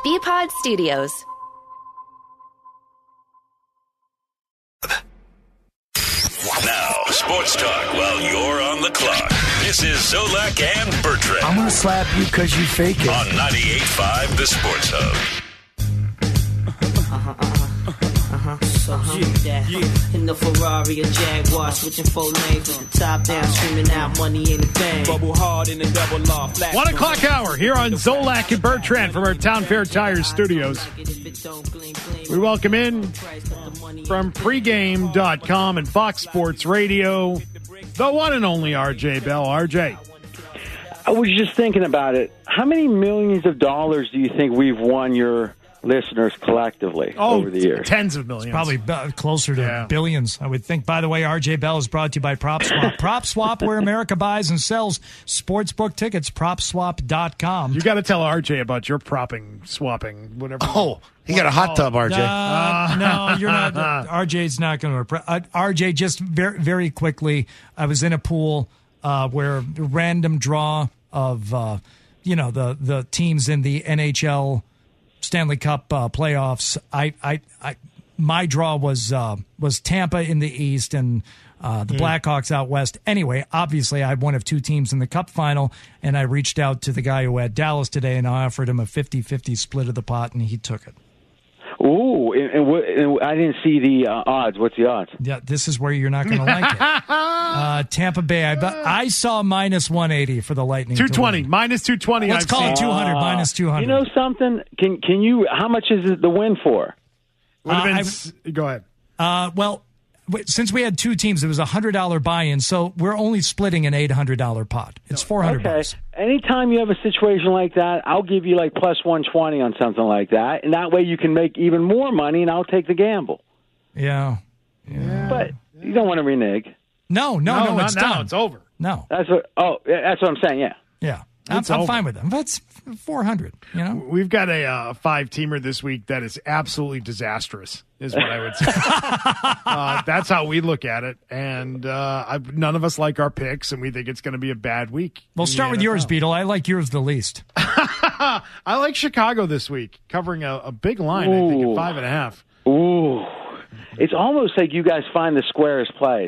BPod Studios. Now, sports talk while you're on the clock. This is Zolak and Bertrand. I'm going to slap you because you fake it. On 98.5 The Sports Hub. In the Ferrari or Jaguar, switching 4 lanes with the top down, screaming out money ain't a thing. Bubble hard in the double law. 1 o'clock hour here on Zolak and Bertrand from our Town Fair Tires studios. We welcome in from pregame.com and Fox Sports Radio, the one and only RJ Bell. RJ. I was just thinking about it. How many millions of dollars do you think we've won your listeners collectively over the years? Tens of millions. Probably closer to billions, I would think. By the way, RJ Bell is brought to you by PropSwap. PropSwap, where America buys and sells sportsbook tickets. PropSwap.com. You got to tell RJ about your swapping, whatever. Oh, he got a hot tub, RJ. No, you're not. RJ's not going to. RJ, just very, very quickly, I was in a pool where random draw of, the teams in the NHL Stanley Cup playoffs. My draw was Tampa in the East and the Blackhawks out West. Anyway, obviously I had one of two teams in the Cup final, and I reached out to the guy who had Dallas today, and I offered him a 50-50 split of the pot, and he took it. Ooh, and I didn't see the odds. What's the odds? Yeah, this is where you're not going to like it. Tampa Bay, I saw minus 180 for the Lightning. 220, minus 220. Let's call it 200, minus 200. You know something? Can you? How much is the win for? Go ahead. Well, since we had two teams, it was $100 buy-in, so we're only splitting an $800 pot. It's $400. Okay. Anytime you have a situation like that, I'll give you like plus 120 on something like that, and that way you can make even more money, and I'll take the gamble. Yeah. But you don't want to renege. No, it's done. It's over. No. That's what I'm saying, yeah. Yeah. I'm fine with them. That's 400, We've got a five-teamer this week that is absolutely disastrous, is what I would say. That's how we look at it. And none of us like our picks, and we think it's going to be a bad week. Well, start with yours, Beetle. I like yours the least. I like Chicago this week, covering a big line, I think, at 5.5. Ooh. It's almost like you guys find the squarest play.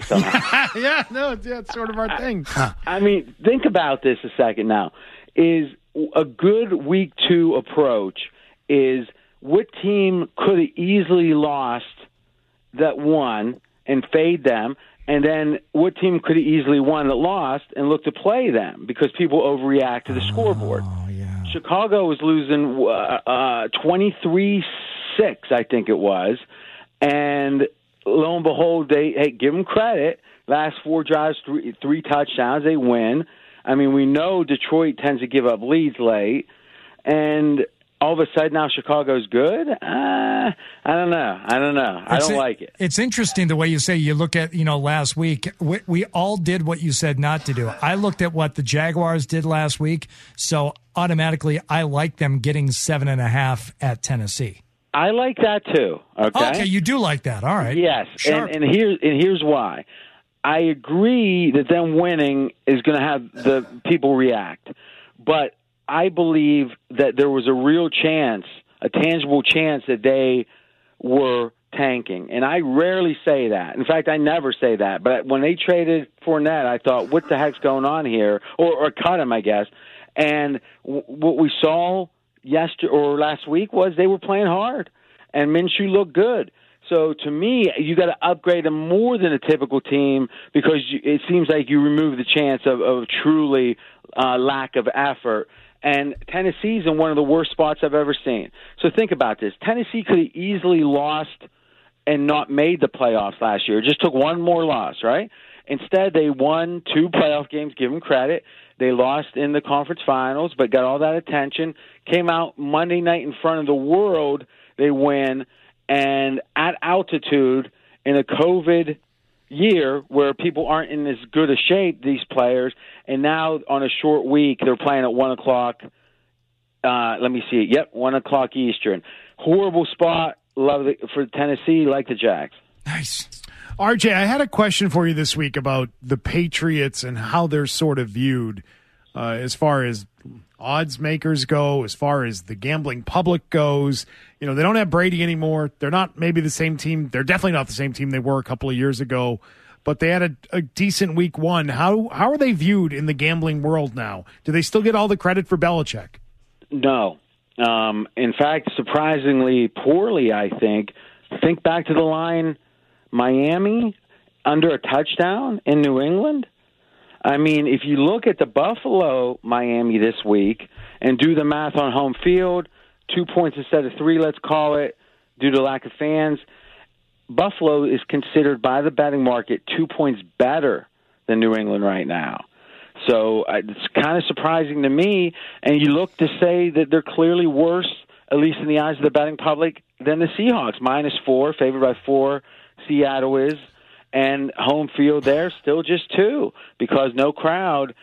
It's sort of our thing. I mean, think about this a second now. Is a good week 2 approach is what team could have easily lost that won and fade them, and then what team could have easily won that lost and look to play them because people overreact to the scoreboard. Oh, yeah. Chicago was losing 23-6, I think it was. And lo and behold, give them credit. Last 4 drives, three touchdowns, they win. I mean, we know Detroit tends to give up leads late. And all of a sudden now Chicago's good? I don't know. I don't like it. It's interesting the way you say you look at, last week. We all did what you said not to do. I looked at what the Jaguars did last week, so automatically I like them getting 7.5 at Tennessee. I like that too. Okay, you do like that. All right. Yes, and here's why. I agree that them winning is going to have the people react, but I believe that there was a real chance, a tangible chance that they were tanking, and I rarely say that. In fact, I never say that. But when they traded Fournette, I thought, "What the heck's going on here?" Or cut him, I guess. And what we saw last week was they were playing hard, and Minshew looked good. So to me, you got to upgrade them more than a typical team because it seems like you remove the chance of truly lack of effort. And Tennessee's in one of the worst spots I've ever seen. So think about this. Tennessee could have easily lost and not made the playoffs last year. It just took one more loss, right? Instead, they won 2 playoff games, give them credit. They lost in the conference finals, but got all that attention. Came out Monday night in front of the world. They win. And at altitude in a COVID year where people aren't in as good a shape, these players, and now on a short week, they're playing at 1 o'clock. Let me see it. Yep, 1 o'clock Eastern. Horrible spot. Love it for Tennessee, like the Jags. Nice. RJ, I had a question for you this week about the Patriots and how they're sort of viewed. as far as odds makers go, as far as the gambling public goes. You know, they don't have Brady anymore. They're not maybe the same team. They're definitely not the same team they were a couple of years ago, but they had a decent week one. How are they viewed in the gambling world now? Do they still get all the credit for Belichick? No. In fact, surprisingly poorly, I think. Think back to the line, Miami under a touchdown in New England. I mean, if you look at the Buffalo-Miami this week and do the math on home field, 2 points instead of 3, let's call it, due to lack of fans, Buffalo is considered by the betting market 2 points better than New England right now. So it's kind of surprising to me, and you look to say that they're clearly worse, at least in the eyes of the betting public, than the Seahawks. -4, favored by 4, Seattle is, and home field there still just 2 because no crowd.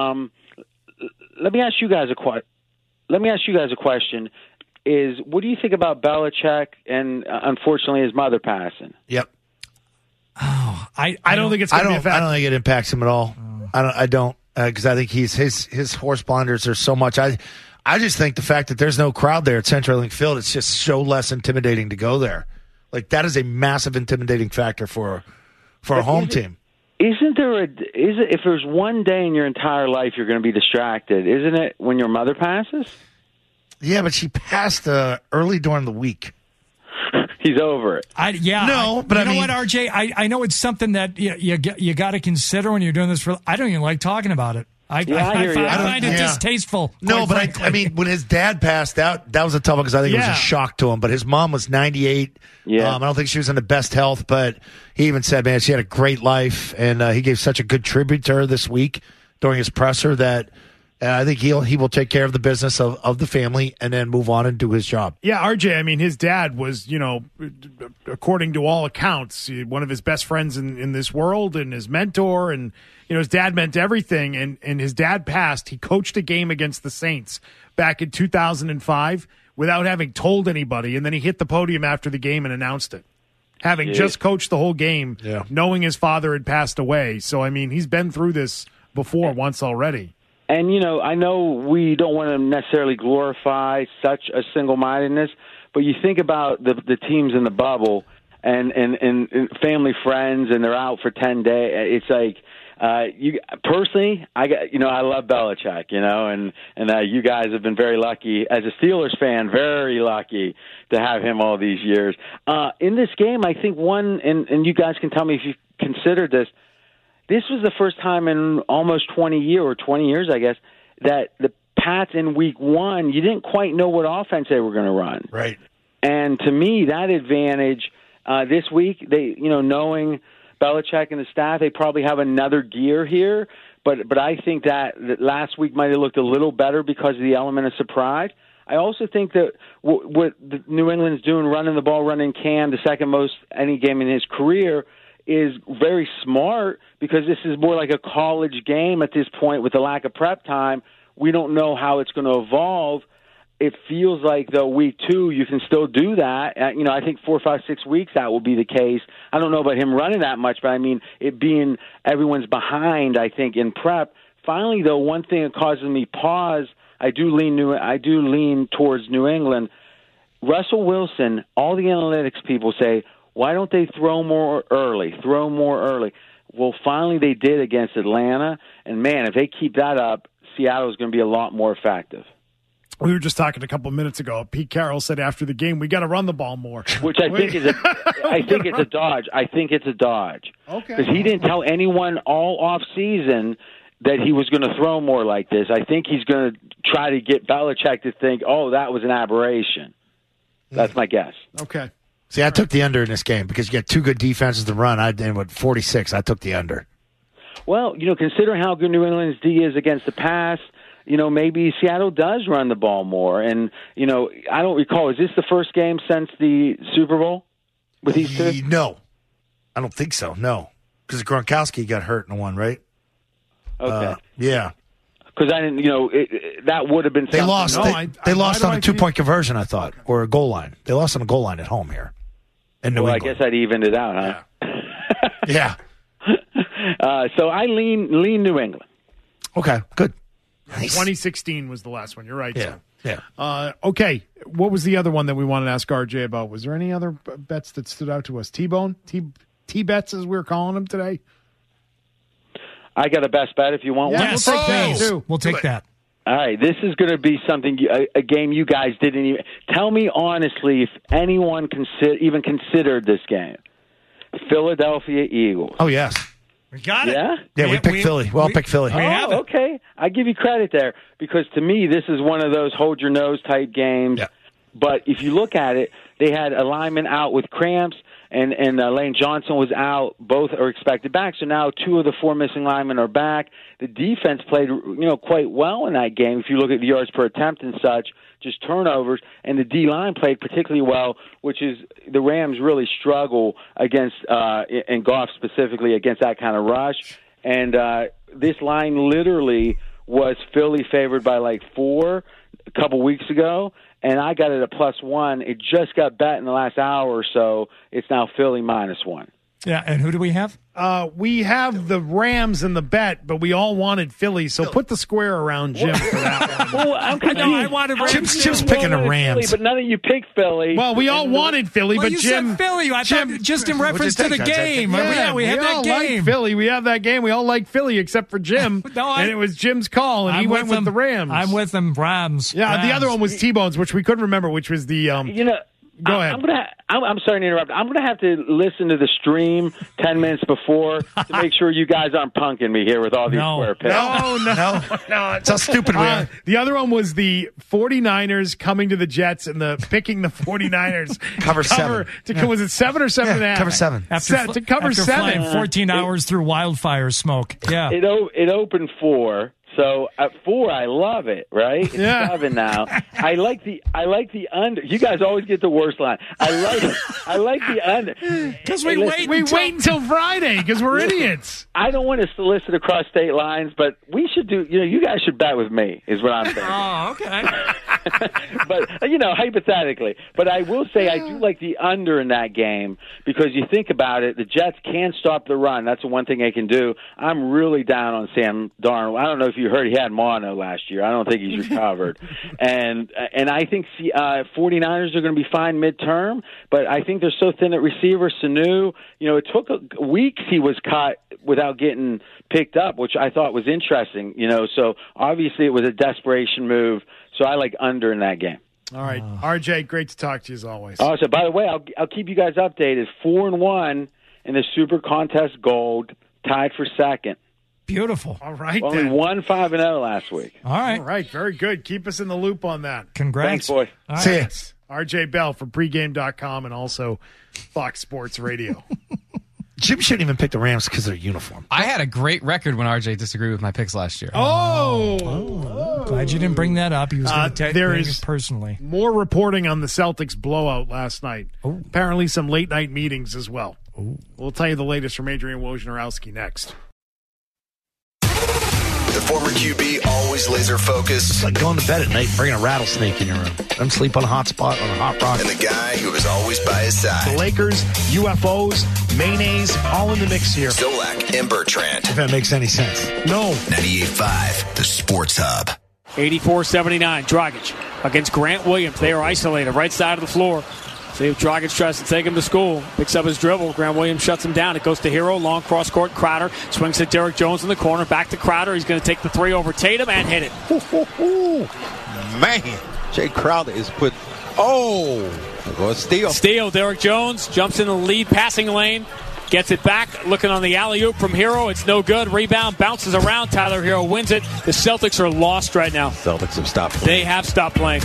Let me ask you guys a question. Is what do you think about Belichick and unfortunately his mother passing? Yep. Oh, I don't think it's going to be a factor. I don't think it impacts him at all. I don't because I think his horse blinders are so much. I just think the fact that there's no crowd there at CenturyLink Field, it's just so less intimidating to go there. Like that is a massive intimidating factor for a home team. Isn't there if there's one day in your entire life you're going to be distracted, isn't it when your mother passes? Yeah, but she passed early during the week. He's over it. But you know what, RJ? I know it's something that you got to consider when you're doing this. I don't even like talking about it. I find it distasteful. No, but I mean, when his dad passed out, that was a tough one because I think it was a shock to him. But his mom was 98. Yeah. I don't think she was in the best health, but he even said, man, she had a great life. And he gave such a good tribute to her this week during his presser that I think he will take care of the business of the family and then move on and do his job. Yeah, RJ, I mean, his dad was, according to all accounts, one of his best friends in this world and his mentor. And, his dad meant everything. And his dad passed. He coached a game against the Saints back in 2005 without having told anybody. And then he hit the podium after the game and announced it, having just coached the whole game, knowing his father had passed away. So, I mean, he's been through this before once already. And, I know we don't want to necessarily glorify such a single-mindedness, but you think about the teams in the bubble and family friends, and they're out for 10 days. It's like, personally, I love Belichick, and you guys have been very lucky. As a Steelers fan, very lucky to have him all these years. In this game, I think and you guys can tell me if you considered this, this was the first time in almost 20 years, I guess, that the Pats in week one, you didn't quite know what offense they were going to run. Right. And to me, that advantage this week, they, knowing Belichick and the staff, they probably have another gear here. But I think that last week might have looked a little better because of the element of surprise. I also think that what New England's doing, running the ball, running Cam, the second most any game in his career, is very smart because this is more like a college game at this point with the lack of prep time. We don't know how it's going to evolve. It feels like, though, week 2, you can still do that. I think 4, 5, 6 weeks that will be the case. I don't know about him running that much, but I mean, it being everyone's behind, I think, in prep. Finally, though, one thing that causes me pause, I do lean towards New England. Russell Wilson, all the analytics people say, why don't they throw more early? Well, finally they did against Atlanta. And, man, if they keep that up, Seattle is going to be a lot more effective. We were just talking a couple of minutes ago. Pete Carroll said after the game, we got to run the ball more. Which I think is a dodge. I think it's a dodge. Okay. Because he didn't tell anyone all off season that he was going to throw more like this. I think he's going to try to get Belichick to think, oh, that was an aberration. That's my guess. Okay. See, I took the under in this game because you got two good defenses to run. And 46, I took the under. Well, considering how good New England's D is against the pass, maybe Seattle does run the ball more. And, I don't recall, is this the first game since the Super Bowl with these two? No. I don't think so, no. Because Gronkowski got hurt in one, right? Okay. Yeah. Because I didn't, that would have been something. They lost. They lost on a 2-point conversion, I thought, or a goal line. They lost on a goal line at home here in New England. I guess I'd evened it out, huh? Yeah. So I lean New England. Okay, good. Nice. 2016 was the last one. You're right. Yeah. So. Yeah. Okay. What was the other one that we wanted to ask RJ about? Was there any other bets that stood out to us? T-Bone? T-Bets, as we were calling them today? I got a best bet if you want one. Yes, we'll take that too. We'll take that. All right, this is going to be something, a game you guys didn't even... Tell me honestly if anyone even considered this game. Philadelphia Eagles. Oh, yes. We got it. Yeah? Yeah, we picked Philly. We all picked Philly. Oh, okay. I give you credit there because to me, this is one of those hold your nose type games. Yeah. But if you look at it, they had a lineman out with cramps, and Lane Johnson was out. Both are expected back. So now 2 of the 4 missing linemen are back. The defense played, quite well in that game. If you look at the yards per attempt and such, just turnovers, and the D-line played particularly well, which is the Rams really struggle against, and Goff specifically, against that kind of rush. And this line literally was Philly favored by like 4 a couple weeks ago, and I got it at +1. It just got bet in the last hour or so. It's now Philly -1. Yeah, and who do we have? We have the Rams in the bet, but we all wanted Philly, so put the square around Jim for that one. Well, I'm confused. I wanted Rams. Jim's picking the Rams. Philly, but none of you picked Philly. Well, we all wanted Philly, Well, but you Jim... said Philly. I thought just in reference to the game. Yeah, we had that all game. like Philly. We have that game. We all like Philly except for Jim. And it was Jim's call, and he went with the Rams. I'm with them, Rams. Yeah, Rams. The other one was T-Bones, which we couldn't remember, which was the... Go ahead. I'm sorry to interrupt. I'm going to have to listen to the stream 10 minutes before to make sure you guys aren't punking me here with all these square picks. No. It's how stupid we are. The other one was the 49ers coming to the Jets and picking the 49ers cover 7. Was it 7 or 7.5? Cover 7. To cover 7. Flying 14 hours through wildfire smoke. Yeah. It opened 4. So at 4, I love it. Right? It's 7 now. I like the under. You guys always get the worst line. I like the under because we wait until Friday because we're idiots. I don't want to solicit across state lines, but we should do. You guys should bet with me. Is what I'm saying. Oh, okay. But hypothetically, but I will say I do like the under in that game because you think about it, the Jets can stop the run. That's the one thing they can do. I'm really down on Sam Darnold. I don't know if you heard he had mono last year. I don't think he's recovered. and I think 49ers are going to be fine midterm, but I think they're so thin at receiver. Sanu, it took weeks he was caught without getting picked up, which I thought was interesting. So obviously it was a desperation move. So I like under in that game. All right, RJ, great to talk to you as always. Oh, so by the way, I'll keep you guys updated. 4-1 in the Super Contest Gold, tied for second. Beautiful. All right. Only won 5-0 last week. All right. All right. Very good. Keep us in the loop on that. Congrats. Thanks, boys. See ya. RJ Bell from pregame.com and also Fox Sports Radio. Jim shouldn't even pick the Rams because of their uniform. I had a great record when RJ disagreed with my picks last year. Glad you didn't bring that up. He was going to take it personally. More reporting on the Celtics blowout last night. Apparently some late night meetings as well. We'll tell you the latest from Adrian Wojnarowski next. The former QB always laser focused. It's like going to bed at night and bringing a rattlesnake in your room. Don't sleep on a hot spot on a hot rock. And the guy who was always by his side. The Lakers, UFOs, mayonnaise, all in the mix here. Zolak and Bertrand. If that makes any sense. No. 98.5, the Sports Hub. 84-79, Dragic against Grant Williams. They are isolated, right side of the floor. See if Dragic tries to take him to school. Picks up his dribble. Grant Williams shuts him down. It goes to Hero. Long cross court. Crowder swings at Derrick Jones in the corner. Back to Crowder. He's going to take the 3 over Tatum and hit it. Man. Jay Crowder is put. Steal. Steal. Derrick Jones jumps in the lead passing lane. Gets it back. Looking on the alley-oop from Hero. It's no good. Rebound. Bounces around. Tyler Hero wins it. The Celtics are lost right now. Celtics have stopped playing. They have stopped playing.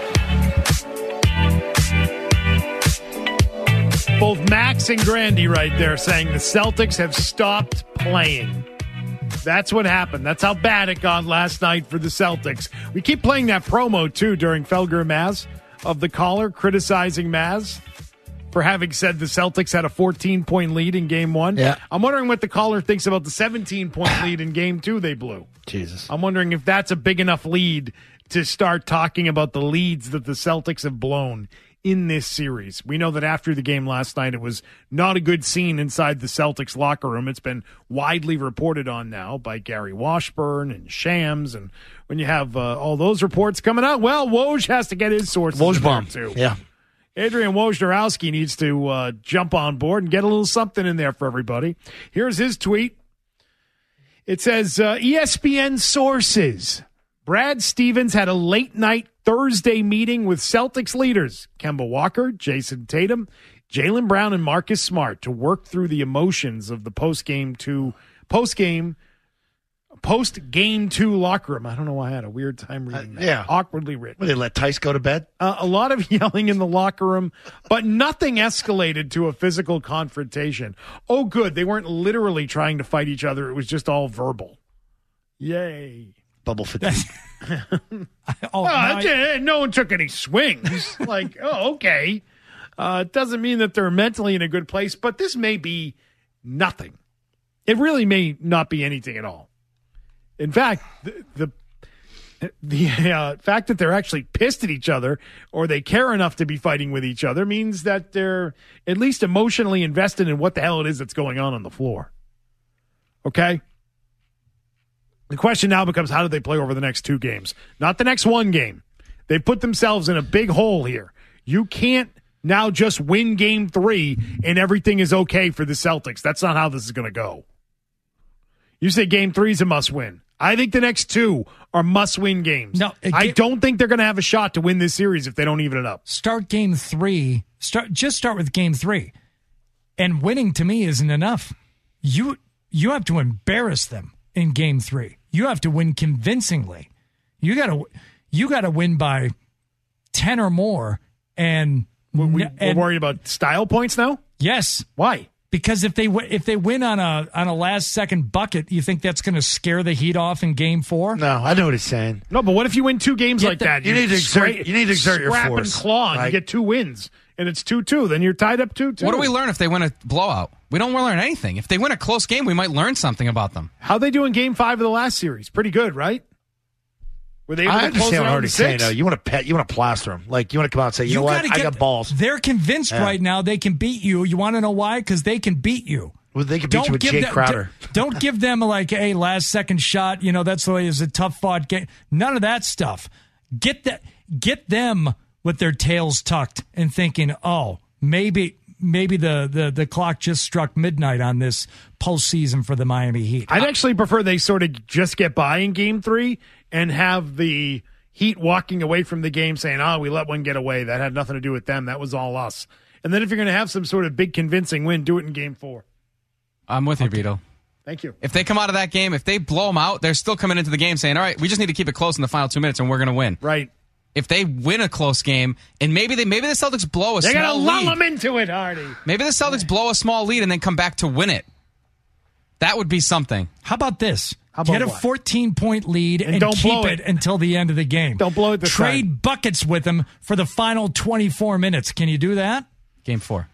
Both Max and Grandy right there saying the Celtics have stopped playing. That's what happened. That's how bad it got last night for the Celtics. We keep playing that promo, too, during Felger and Maz of the caller criticizing Maz for having said the Celtics had a 14-point lead in Game 1. Yeah. I'm wondering what the caller thinks about the 17-point lead in Game 2 they blew. Jesus. I'm wondering if that's a big enough lead to start talking about the leads that the Celtics have blown in this series. We know that after the game last night, it was not a good scene inside the Celtics locker room. It's been widely reported on now by Gary Washburn and Shams. And when you have all those reports coming out, well, Woj has to get his sources in there too. Yeah. Adrian Wojnarowski needs to jump on board and get a little something in there for everybody. Here's his tweet. It says, ESPN sources. Brad Stevens had a late-night Thursday meeting with Celtics leaders Kemba Walker, Jason Tatum, Jaylen Brown, and Marcus Smart to work through the emotions of the post-game two locker room. I don't know why I had a weird time reading that. Yeah. Awkwardly written. Well, they let Tice go to bed? A lot of yelling in the locker room, but nothing escalated to a physical confrontation. Oh, good. They weren't literally trying to fight each other. It was just all verbal. Yay. Bubble fatigue. No one took any swings. Like, oh, okay. It doesn't mean that they're mentally in a good place, but this may be nothing. It really may not be anything at all. In fact, the fact that they're actually pissed at each other or they care enough to be fighting with each other means that they're at least emotionally invested in what the hell it is that's going on the floor. Okay? The question now becomes, how do they play over the next 2 games? Not the next 1 game. They put themselves in a big hole here. You can't now just win game 3 and everything is okay for the Celtics. That's not how this is going to go. You say game 3 is a must-win. I think the next 2 are must-win games. No, I don't think they're going to have a shot to win this series if they don't even it up. Start game 3. Just start with game 3. And winning, to me, isn't enough. You have to embarrass them in game 3. You have to win convincingly. You got to win by 10 or more. And we're worried about style points now? Yes. Why? Because if they win on a last second bucket, you think that's going to scare the Heat off in game 4? No, I know what he's saying. No, but what if you win 2 games like that? You need to exert your scrap force. And claw, and you get 2 wins, and it's 2-2. Then you're tied up 2-2. What do we learn if they win a blowout? We don't learn anything. If they win a close game, we might learn something about them. How they do in game 5 of the last series? Pretty good, right? Were they able to close it out in 6? You want to plaster them. Like, you want to come out and say, you know what, I got balls. They're convinced right now they can beat you. You want to know why? Because they can beat you. Well, they can beat you with Jay Crowder. Don't give them like a last second shot. You know, that's the way it's a tough fought game. None of that stuff. Get them with their tails tucked and thinking, oh, maybe the clock just struck midnight on this postseason for the Miami Heat. I'd actually prefer they sort of just get by in game 3 and have the Heat walking away from the game saying, we let one get away. That had nothing to do with them. That was all us. And then if you're going to have some sort of big convincing win, do it in game 4. I'm with you, Vito. Thank you. If they come out of that game, if they blow them out, they're still coming into the game saying, all right, we just need to keep it close in the final 2 minutes and we're going to win. Right. If they win a close game, and maybe the Celtics blow a small lead. They're going to lull them into it, Hardy. Maybe the Celtics blow a small lead and then come back to win it. That would be something. How about this? Get a 14-point lead and keep it until the end of the game. Don't blow it this time. Trade buckets with them for the final 24 minutes. Can you do that? Game 4.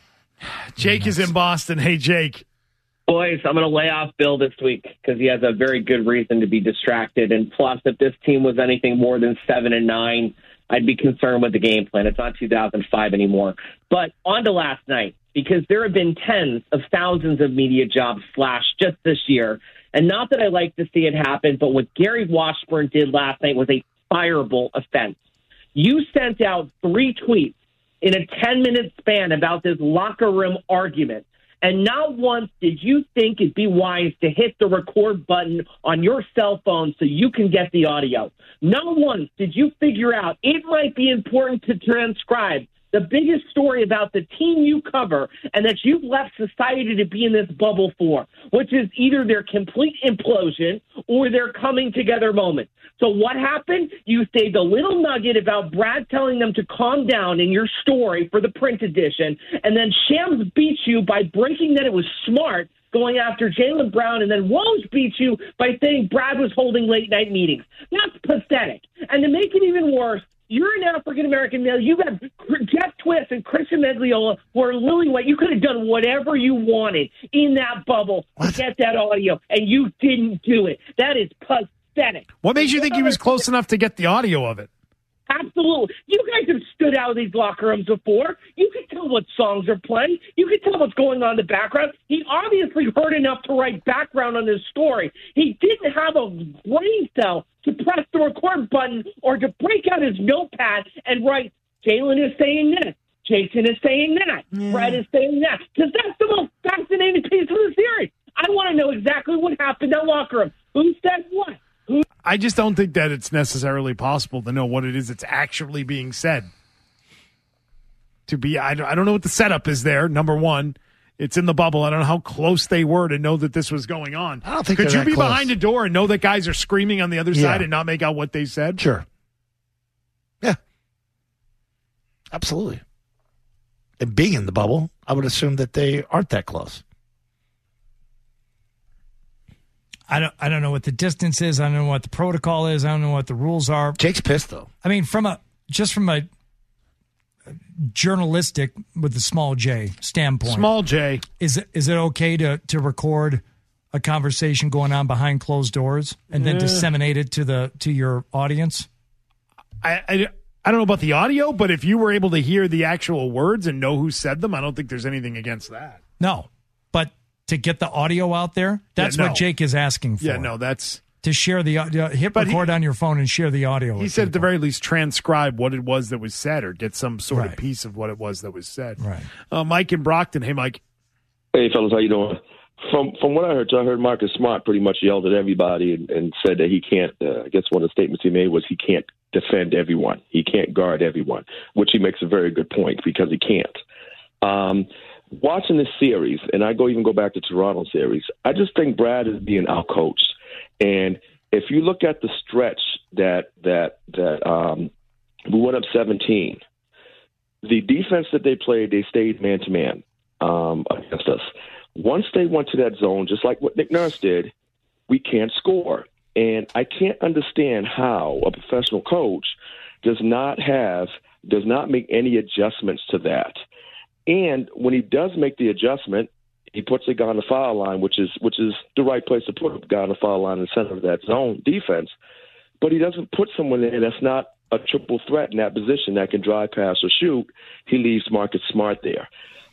Jake is in Boston. Hey, Jake. Boys, I'm going to lay off Bill this week because he has a very good reason to be distracted. And plus, if this team was anything more than 7-9, I'd be concerned with the game plan. It's not 2005 anymore. But on to last night, because there have been tens of thousands of media jobs slashed just this year. And not that I like to see it happen, but what Gary Washburn did last night was a fireable offense. You sent out 3 tweets in a 10-minute span about this locker room argument. And not once did you think it'd be wise to hit the record button on your cell phone so you can get the audio. Not once did you figure out it might be important to transcribe the biggest story about the team you cover and that you've left society to be in this bubble for, which is either their complete implosion or their coming together moment. So what happened? You saved a little nugget about Brad telling them to calm down in your story for the print edition, and then Shams beat you by breaking that it was smart going after Jaylen Brown, and then Woj beat you by saying Brad was holding late-night meetings. That's pathetic. And to make it even worse, you're an African-American male. You got Jeff Twist and Christian Megliola who are lily white. You could have done whatever you wanted in that bubble to get that audio, and you didn't do it. That is pathetic. pathetic. What made you think he was close enough to get the audio of it? Absolutely. You guys have stood out of these locker rooms before. You can tell what songs are playing. You can tell what's going on in the background. He obviously heard enough to write background on his story. He didn't have a brain cell to press the record button or to break out his notepad and write, Jalen is saying this, Jason is saying that, Brad is saying that. Because that's the most fascinating piece of the series. I want to know exactly what happened in that locker room. Who said what? I just don't think that it's necessarily possible to know what it is that's actually being said. I don't know what the setup is there, number one. It's in the bubble. I don't know how close they were to know that this was going on. I don't think Could you be close. behind a door and know that guys are screaming on the other side and not make out what they said? Sure. Yeah. Absolutely. And being in the bubble, I would assume that they aren't that close. I don't know what the distance is. I don't know what the protocol is. I don't know what the rules are. Jake's pissed though. I mean, from a journalistic with the small J standpoint. Small J. Is it okay to record a conversation going on behind closed doors and then disseminate it to your audience? I don't know about the audio, but if you were able to hear the actual words and know who said them, I don't think there's anything against that. No, but to get the audio out there, that's what Jake is asking for. Yeah, no, that's... To share the hit record on your phone and share the audio. He said at the very least transcribe what it was that was said or get some sort of piece of what it was that was said. Right. Mike in Brockton. Hey, Mike. Hey, fellas, how you doing? From what I heard Marcus Smart pretty much yelled at everybody and said that he can't, I guess one of the statements he made was he can't defend everyone. He can't guard everyone, which he makes a very good point because he can't. Watching this series, and I go back to Toronto series, I just think Brad is being outcoached. And if you look at the stretch that we went up 17, the defense that they played, they stayed man-to-man against us. Once they went to that zone, just like what Nick Nurse did, we can't score. And I can't understand how a professional coach does not make any adjustments to that. And when he does make the adjustment, he puts a guy on the foul line, which is the right place to put a guy on the foul line in the center of that zone defense. But he doesn't put someone there that's not a triple threat in that position that can drive, pass, or shoot. He leaves Marcus Smart there.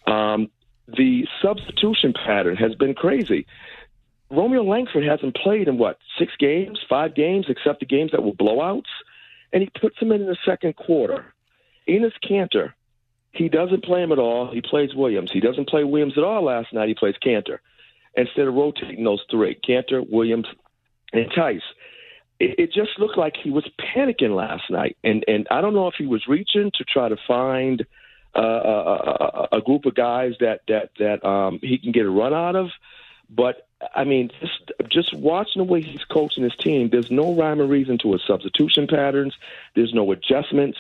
The substitution pattern has been crazy. Romeo Langford hasn't played in, 5 games, except the games that were blowouts, and he puts him in the second quarter. Enes Kanter, he doesn't play him at all. He plays Williams. He doesn't play Williams at all last night. He plays Kanter. Instead of rotating those three, Kanter, Williams, and Tice. It just looked like he was panicking last night. And I don't know if he was reaching to try to find a group of guys that he can get a run out of. But, I mean, just watching the way he's coaching his team, there's no rhyme or reason to his substitution patterns. There's no adjustments.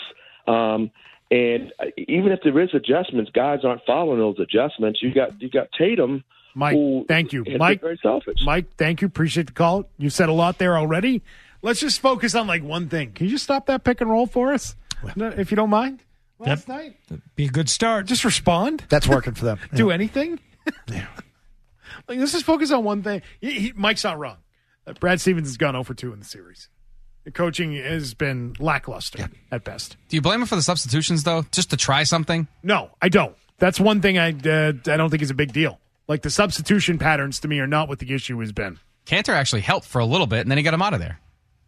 And even if there is adjustments, guys aren't following those adjustments. You got Tatum. Mike, thank you. Mike, very selfish. Mike, thank you. Appreciate the call. You've said a lot there already. Let's just focus on one thing. Can you just stop that pick and roll for us, if you don't mind? Last night, be a good start. Just respond. That's working for them. Do anything. Yeah. Let's just focus on one thing. Mike's not wrong. Brad Stevens has gone 0 for 2 in the series. The coaching has been lackluster at best. Do you blame him for the substitutions, though, just to try something? No, I don't. That's one thing I don't think is a big deal. The substitution patterns, to me, are not what the issue has been. Kanter actually helped for a little bit, and then he got him out of there.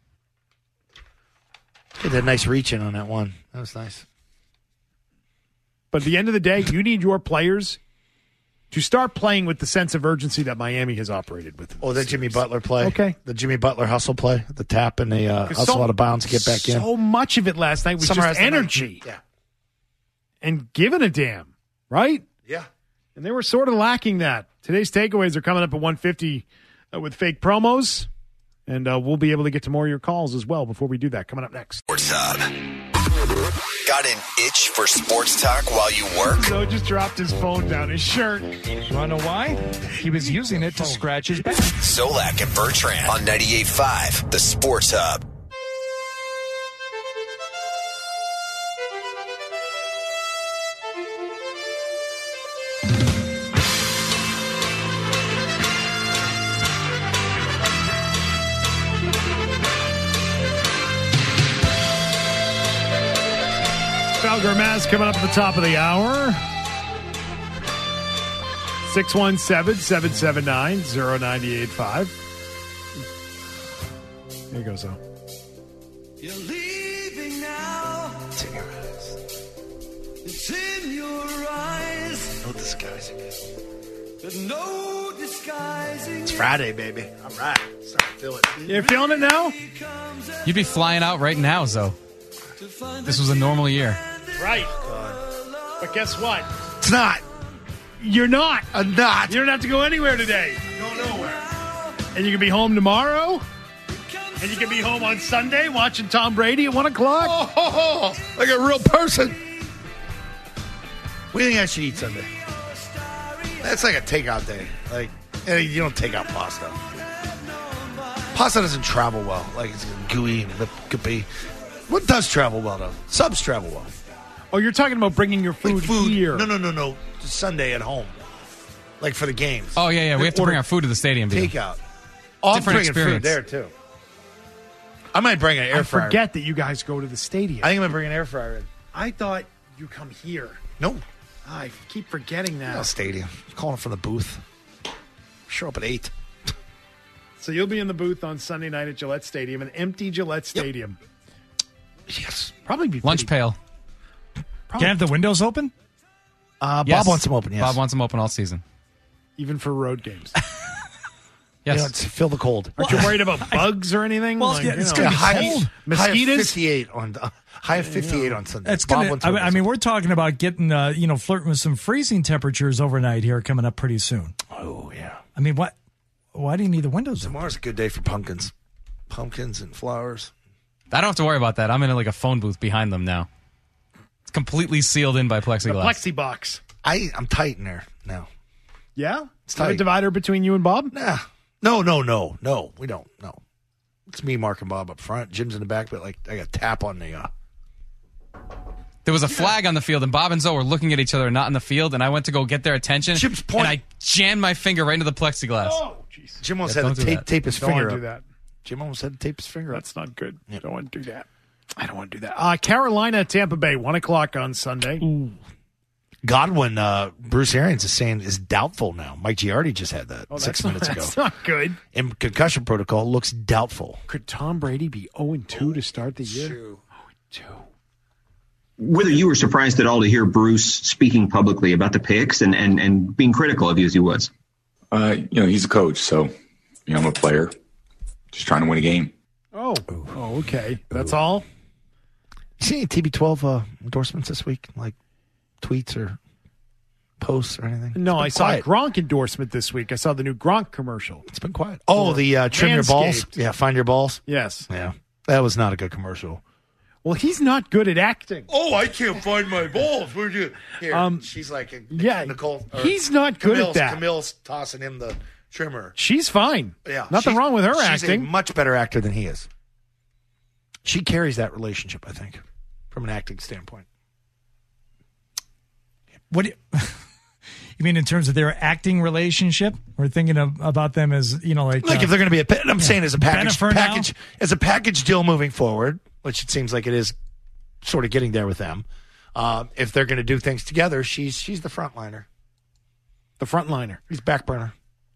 He did a nice reach in on that one. That was nice. But at the end of the day, you need your players to start playing with the sense of urgency that Miami has operated with. Oh, the Jimmy Butler play. Okay. The Jimmy Butler hustle play, the tap and the hustle out of bounds to get back in. So much of it last night was just energy. Yeah. And giving a damn, right? Yeah. And they were sort of lacking that. Today's takeaways are coming up at 1:50 with fake promos. And we'll be able to get to more of your calls as well before we do that. Coming up next. Sports Hub. Got an itch for sports talk while you work? Joe just dropped his phone down his shirt. You want to know why? He was using it to scratch his back. Zolak and Bertrand on 98.5, the Sports Hub. Felger Mass coming up at the top of the hour. 617-779-0985. There you go, so. You're leaving now. It's in your eyes. It's in your eyes. No disguising it. There's no disguising. It's Friday, baby. All right. Starting to feel it. You're feeling it now? You'd be flying out right now, Zoe. This was a normal year. Right. But guess what? It's not. You're not. I'm not. You don't have to go anywhere today. Go nowhere. And you can be home tomorrow. And you can be home on Sunday watching Tom Brady at 1 o'clock. Oh, like a real person. What do you think I should eat Sunday? That's like a takeout day. Like, you don't take out pasta. Pasta doesn't travel well. Like, it's gooey and goopy. What does travel well, though? Subs travel well. Oh, you're talking about bringing your food, here. No. Sunday at home. Like for the games. Oh, yeah. We have to bring our food to the stadium. Takeout. Oh, I'm bringing food there, too. I might bring an air fryer. I forget that you guys go to the stadium. I think I'm going to bring an air fryer in. I thought you come here. No. I keep forgetting that. No stadium. I'm calling from the booth. Show up at 8. So you'll be in the booth on Sunday night at Gillette Stadium, an empty Gillette Stadium. Yes. Probably be lunch pail. Can I have the windows open? Bob wants them open, yes. Bob wants them open all season. Even for road games. Yes. To feel the cold. Aren't you worried about bugs or anything? Well, it's going to be cold. Mosquitoes? High of 58 on Sunday. It's gonna, I mean, we're talking about getting, flirting with some freezing temperatures overnight here coming up pretty soon. Oh, yeah. I mean, why do you need the windows open? Tomorrow's a good day for pumpkins. Pumpkins and flowers. I don't have to worry about that. I'm in like a phone booth behind them now. It's completely sealed in by plexiglass. The plexi box. I'm tight in there now. Yeah? It's tight. A divider between you and Bob? Nah. No. We don't. No. It's me, Mark, and Bob up front. Jim's in the back, but like I got tap on the. There was a flag on the field, and Bob and Zoe were looking at each other, not in the field, and I went to go get their attention. Jim's point. And I jammed my finger right into the plexiglass. Oh, jeez. Jim almost had to tape his finger up. Don't do that. Jim almost had to tape his finger up. That's not good. Yep. Don't want to do that. I don't want to do that. Carolina, Tampa Bay, 1 o'clock on Sunday. Ooh. Godwin, Bruce Arians is saying is doubtful now. Mike Giardi just had that 6 minutes ago. That's not good. In concussion protocol, looks doubtful. Could Tom Brady be 0-2 to start the year? 0-2. Whether you were surprised at all to hear Bruce speaking publicly about the picks and being critical of you as he was? He's a coach, so I'm a player, just trying to win a game. Oh, okay. That's all? You see any TB12 endorsements this week? Like tweets or posts or anything? No, I saw a Gronk endorsement this week. I saw the new Gronk commercial. It's been quiet. Oh, the trim your balls? Yeah, find your balls? Yes. Yeah. That was not a good commercial. Well, he's not good at acting. Oh, I can't find my balls. Where'd you? Here, she's like, Nicole. He's not good at that. Camille's tossing him the trimmer. She's fine. Yeah, nothing wrong with her she's acting. She's a much better actor than he is. She carries that relationship, I think, from an acting standpoint. What? You mean in terms of their acting relationship? We're thinking about them as like if they're going to be I'm saying as a package deal moving forward, which it seems like it is sort of getting there with them. If they're going to do things together, she's the frontliner. The frontliner. He's back burner.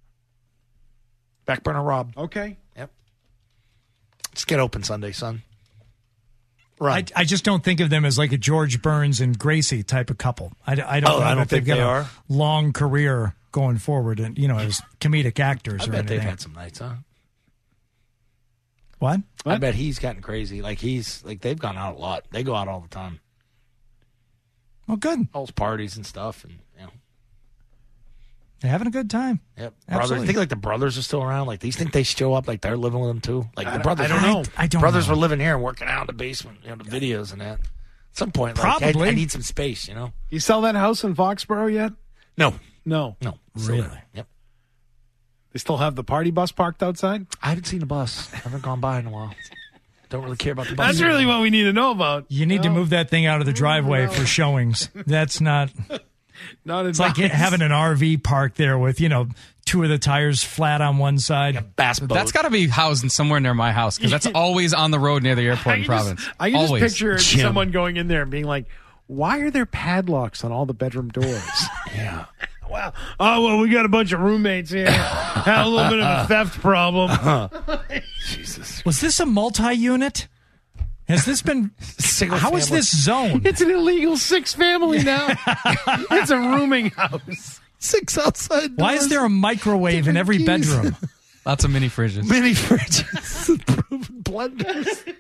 Back burner Rob. Okay. Yep. Let's get open Sunday, son. Run. I just don't think of them as like a George Burns and Gracie type of couple. I don't think they've got a long career going forward, and as comedic actors. I bet they've had some nights, huh? What? I bet he's gotten crazy. Like they've gone out a lot. They go out all the time. Well, good. All those parties and stuff, and they're having a good time. Yep. Absolutely. I think like the brothers are still around. Like, do you think they show up like they're living with them too? Like the brothers. I don't know. I don't. Brothers know. were living here and working out in the basement. The videos and that. At some point, probably. I need some space. You sell that house in Foxborough yet? No. Really? Yep. They still have the party bus parked outside? I haven't seen a bus. I haven't gone by in a while. Don't really care about the bus. That's really what we need to know about. You need to move that thing out of the driveway for showings. That's not. It's like having an RV park there with, two of the tires flat on one side. Like a bass boat. That's got to be housed in somewhere near my house because that's always on the road near the airport in Providence. I can just picture someone going in there and being like, Why are there padlocks on all the bedroom doors? Yeah. Wow. Oh, well, we got a bunch of roommates here. Had a little bit of a theft problem. Jesus. Was this a multi-unit? Has this been... How is this zoned? It's an illegal 6-family now. It's a rooming house. 6 outside doors. Why is there a microwave in every bedroom? Lots of mini fridges. Mini fridges. Blenders.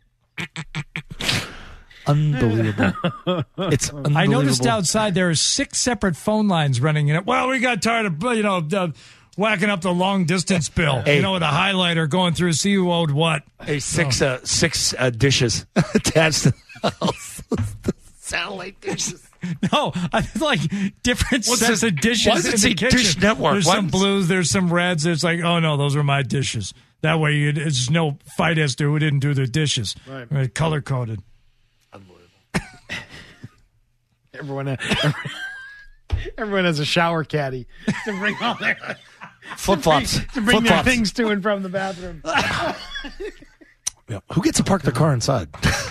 Unbelievable. It's unbelievable. I noticed outside there are 6 separate phone lines running in it. Well, we got tired of, whacking up the long distance bill. Hey. With a highlighter going through, see who owed what. Hey, 6 dishes attached to the house. Satellite dishes. No, I like different sets of dishes Why does it in say the kitchen. Dish Network? There's some blues, there's some reds. It's like, oh no, those are my dishes. That way, it's no fight as to who didn't do their dishes. Right. Color coded. Everyone has a shower caddy to bring all their flip-flops. To bring their things to and from the bathroom. Yeah. Who gets to park their car inside?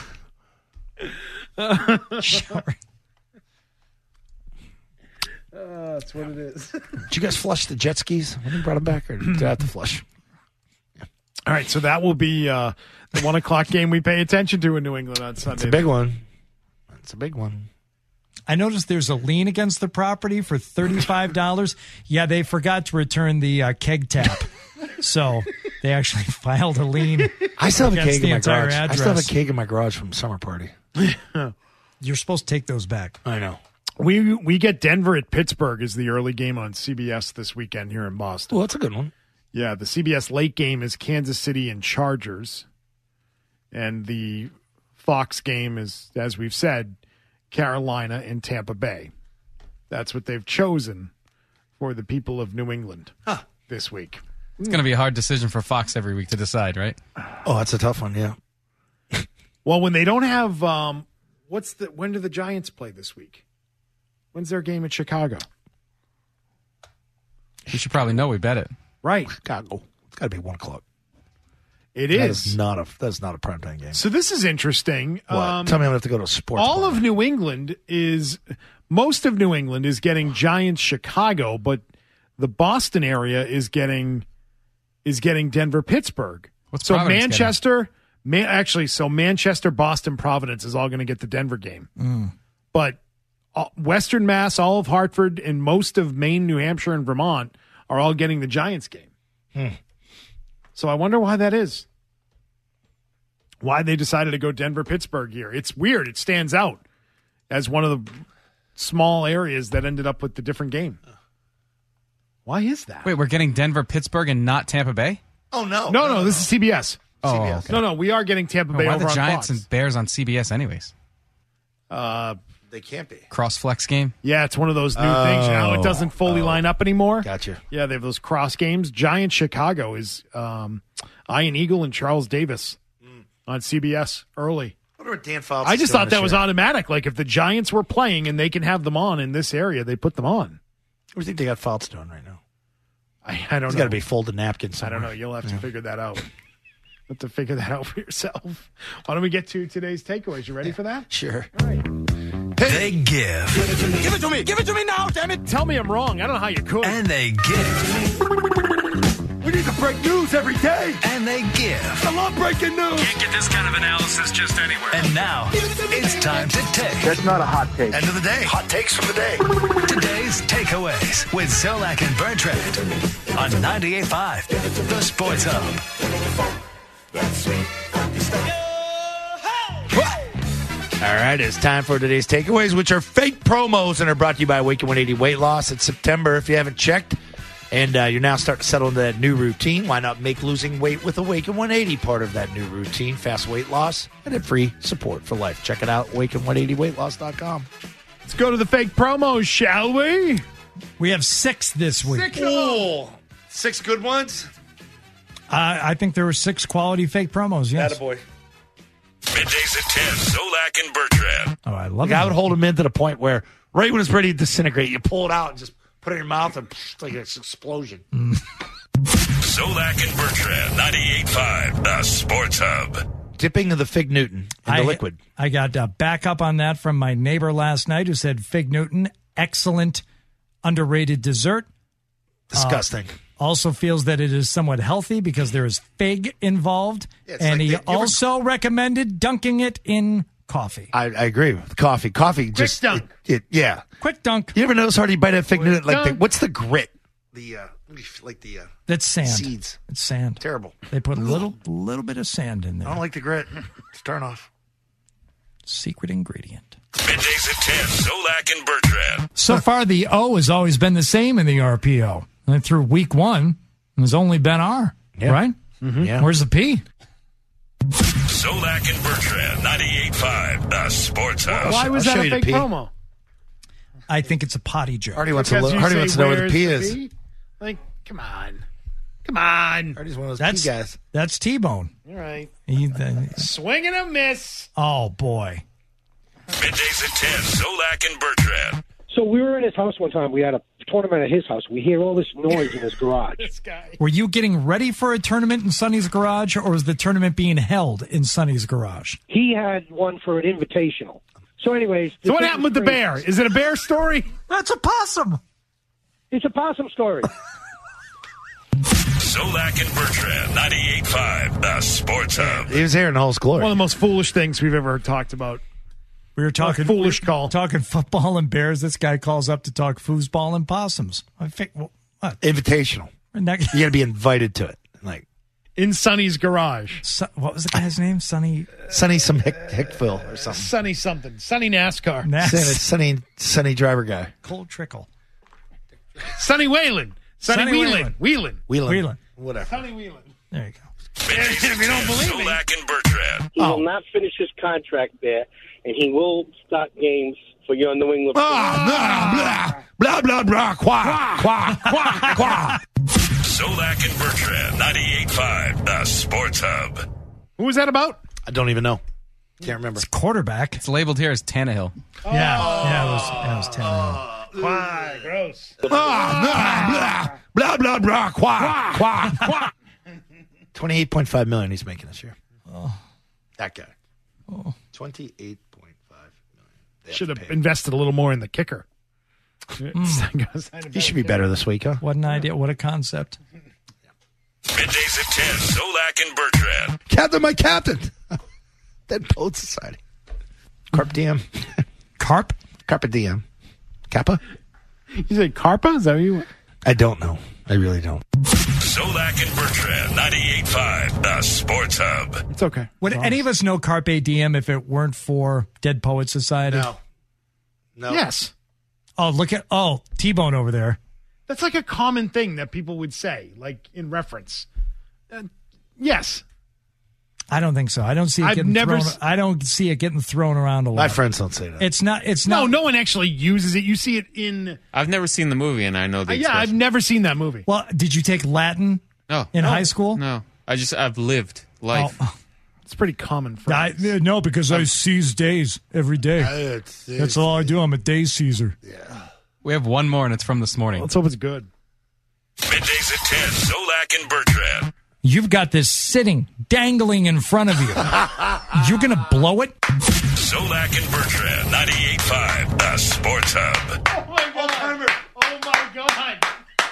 Shower. That's what it is. Did you guys flush the jet skis when you brought them back, or did I have to flush? All right, so that will be the 1 o'clock game we pay attention to in New England on Sunday. It's a big one. It's a big one. I noticed there's a lien against the property for $35. Yeah, they forgot to return the keg tap. So they actually filed a lien. I still have a keg in my entire garage. address. I still have a keg in my garage from summer party. You're supposed to take those back. I know. We get Denver at Pittsburgh is the early game on CBS this weekend here in Boston. Well, that's a good one. Yeah, the CBS late game is Kansas City and Chargers. And the Fox game is, as we've said, Carolina and Tampa Bay. That's what they've chosen for the people of New England this week. It's going to be a hard decision for Fox every week to decide, right? Oh, that's a tough one, yeah. Well, when they don't have when do the Giants play this week? When's their game in Chicago? You should probably know. We bet it. Right. Chicago. It's got to be 1 o'clock. It is. That's not a primetime game. So this is interesting. What? Tell me I'm going to have to go to a sports All bar. of New England most of New England is getting Giants Chicago, but the Boston area is getting Denver Pittsburgh. What's so Providence Manchester, Manchester, Boston, Providence is all going to get the Denver game. But Western Mass, all of Hartford, and most of Maine, New Hampshire, and Vermont are all getting the Giants game. So I wonder why that is. Why they decided to go Denver-Pittsburgh here. It's weird. It stands out as one of the small areas that ended up with the different game. Why is that? Wait, we're getting Denver-Pittsburgh and not Tampa Bay? Oh, no. No, this is CBS. Oh, CBS. okay. No, we are getting Tampa Bay why over are the on Giants Fox. and Bears on CBS anyways? They can't be. Cross-flex game? Yeah, it's one of those new things. Now it doesn't fully line up anymore. Gotcha. Yeah, they have those cross games. Giants Chicago is Ian Eagle and Charles Davis on CBS early. I wonder what Dan Fouts I is just doing thought that this was year. automatic. Like if the Giants were playing and they can have them on in this area, they put them on. What do you think they got Fouts doing right now? I don't know. He's got to be folded napkins I somewhere. don't know. You'll have to figure that out. Have to figure that out for yourself. Why don't we get to today's takeaways? You ready for that? Sure. All right. They give. Give it to me. Give it to me now, damn it. Tell me I'm wrong. I don't know how you could. And they give. We need to break news every day. And they give. I love breaking news. Can't get this kind of analysis just anywhere. And now, it's time to take. That's not a hot take. End of the day. Hot takes from the day. Today's takeaways with Zolak and Bertrand on 98.5, The Sports Hub. All right, it's time for today's takeaways, which are fake promos and are brought to you by Awaken 180 Weight Loss. It's September if you haven't checked, and you're now starting to settle into that new routine. Why not make losing weight with Awaken 180 part of that new routine? Fast weight loss and a free support for life. Check it out, Awaken180weightloss.com. Let's go to the fake promos, shall we? We have 6 this week. Oh, 6 good ones? I think there were 6 quality fake promos, yes. Attaboy. Middays at 10, Zolak and Bertrand. Oh, I love I it. would hold them in to the point where right when it's ready to disintegrate, you pull it out and just put it in your mouth and it's like an explosion. Zolak and Bertrand, 98.5, The Sports Hub. dipping of the Fig Newton in the liquid. I got backup on that from my neighbor last night who said Fig Newton, excellent, underrated dessert. Disgusting. Also feels that it is somewhat healthy because there is fig involved. Yeah, and like he also recommended dunking it in coffee. I agree with coffee. Coffee Quick just dunk. Yeah. Quick dunk. You ever notice how you bite a Fig Newton? Like dunk. what's the grit? That's sand. Seeds. It's sand. Terrible. They put a little bit of sand in I there. don't like the grit. It's turn off. Secret ingredient. Middays at 10, Zolak and Bertrand. So far, the O has always been the same in the RPO. And through week one, there's only been R, right? Mm-hmm. Yeah. Where's the P? Zolak and Bertrand, 98.5, the Sports Hub. Why was that a fake promo? I think it's a potty joke. Hardy wants to know where the P is. Like, come on. Come on. Hardy's one of those P guys. That's T-Bone. All right. Swing and a miss. Oh, boy. Middays at 10, Zolak and Bertrand. So we were in his house one time. We had a tournament at his house. We hear all this noise in his garage. This guy. Were you getting ready for a tournament in Sonny's garage, or was the tournament being held in Sonny's garage? He had one for an invitational. So anyways. So what happened with the bear? Is it a bear story? That's a possum. It's a possum story. Zolak and Bertrand, 98.5, the Sports Hub. He was here in all his glory. One of the most foolish things we've ever talked about. We were talking foolish call. Talking football and bears. This guy calls up to talk foosball and possums. I think what? Invitational. You got to be invited to it. Like in Sonny's garage. What was the guy's name? Sonny some Hickville or something. Sonny something. Sonny NASCAR. Sonny driver guy. Cold Trickle. Sonny Whalen. Sonny Whelan. Whatever. Sonny Whelan. There you go. If you don't believe me. Zolak and Bertrand. He will not finish his contract there, and he will start games for your New England. Blah, blah, blah, quack, quack, quack, quack. Zolak and Bertrand, 98.5, the Sports Hub. Who was that about? I don't even know. Can't remember. It's quarterback. It's labeled here as Tannehill. Yeah, it was Tannehill. Quack, gross. Blah, blah, blah, blah, quack, quack, quack. $28.5 million he's making this year. Oh. That guy. Oh. $28.5 million. Should have invested a little more in the kicker. He should be better this week, huh? What an idea. What a concept. Middays at 10, Zolak and Bertrand. Captain, my captain. Dead Poet Society. Carp Diem. Carp? Carpe Diem. Kappa? You said Carpa? Is that what you want? I don't know. I really don't. Zolak and Bertrand, 98.5, the Sports Hub. It's okay. Would any of us know Carpe Diem if it weren't for Dead Poet Society? No. Yes. Oh, look at T-Bone over there. That's like a common thing that people would say, like in reference. Yes. I don't think so. I don't see it I don't see it getting thrown around a lot. My friends don't say that. It's not. No one actually uses it. You see it in. I've never seen the movie, and I know the expression. I've never seen that movie. Well, did you take Latin in high school? No. I've lived life. Oh. It's pretty common for us. No, because I seize days every day. That's all I do. I'm a day seizer. Yeah. We have one more, and it's from this morning. Let's hope it's good. Middays at 10, Zolak and Bertrand. You've got this sitting, dangling in front of you. You're going to blow it? Zolak and Bertrand, 98.5, the Sports Hub. Oh, my God.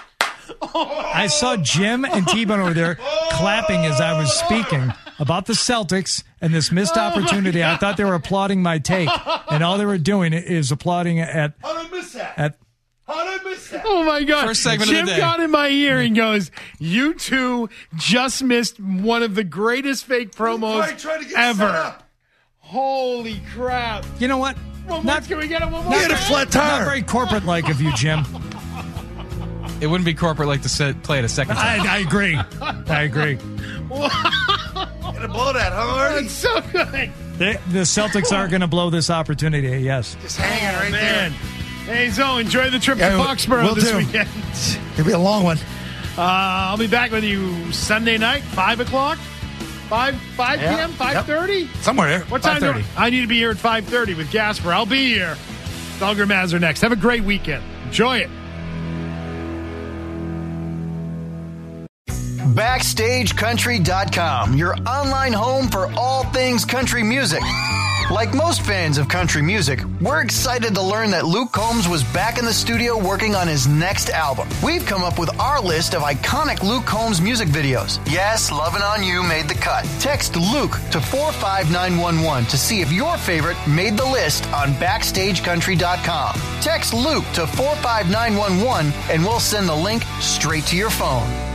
I saw Jim and T-Bone over there clapping as I was speaking about the Celtics and this missed opportunity. I thought they were applauding my take, and all they were doing is applauding at... How did I miss that? Oh, my God. First segment Jim of the day. got in my ear and goes, you two just missed one of the greatest fake promos ever. Holy crap. You know what? Can we get it one more? Get a flat tire. Not very corporate-like of you, Jim. It wouldn't be corporate-like to play it a second time. I agree. Gonna blow that, huh? That's so good. The Celtics are going to blow this opportunity, yes. Just hanging right there. Hey, Zo, enjoy the trip to Foxborough this weekend. It'll be a long one. I'll be back with you Sunday night, 5 o'clock. 5 p.m., 5:30? Yep. Somewhere there. What time? 5:30. I need to be here at 5:30 with Gasper. I'll be here. Dogger Mazur next. Have a great weekend. Enjoy it. BackstageCountry.com, your online home for all things country music. Like most fans of country music, we're excited to learn that Luke Combs was back in the studio working on his next album. We've come up with our list of iconic Luke Combs music videos. Yes, Lovin' On You made the cut. Text Luke to 45911 to see if your favorite made the list on BackstageCountry.com. Text Luke to 45911 and we'll send the link straight to your phone.